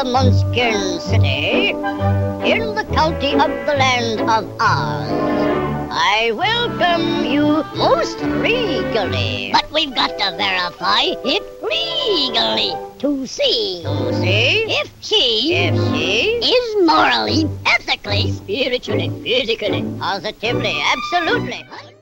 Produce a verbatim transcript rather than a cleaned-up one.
Munchkin City, in the county of the land of Oz. I welcome you most regally. But we've got to verify it legally to see. To see? If she... If she... is morally, ethically, spiritually, physically, positively, absolutely...